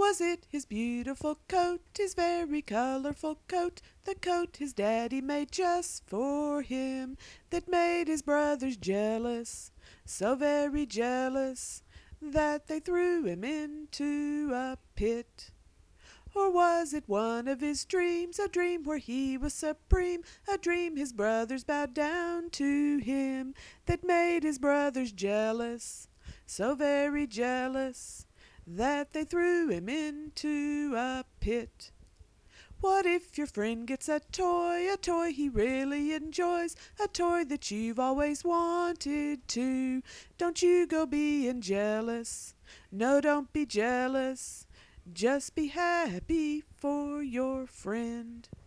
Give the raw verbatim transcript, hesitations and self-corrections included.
Was it his beautiful coat, his very colorful coat, the coat his daddy made just for him, that made his brothers jealous, so very jealous, that they threw him into a pit? Or was it one of his dreams, a dream where he was supreme, a dream his brothers bowed down to him, that made his brothers jealous, so very jealous, that they threw him into a pit? What if your friend gets a toy, a toy he really enjoys, a toy that you've always wanted to? Don't you go being jealous. No, don't be jealous. Just be happy for your friend.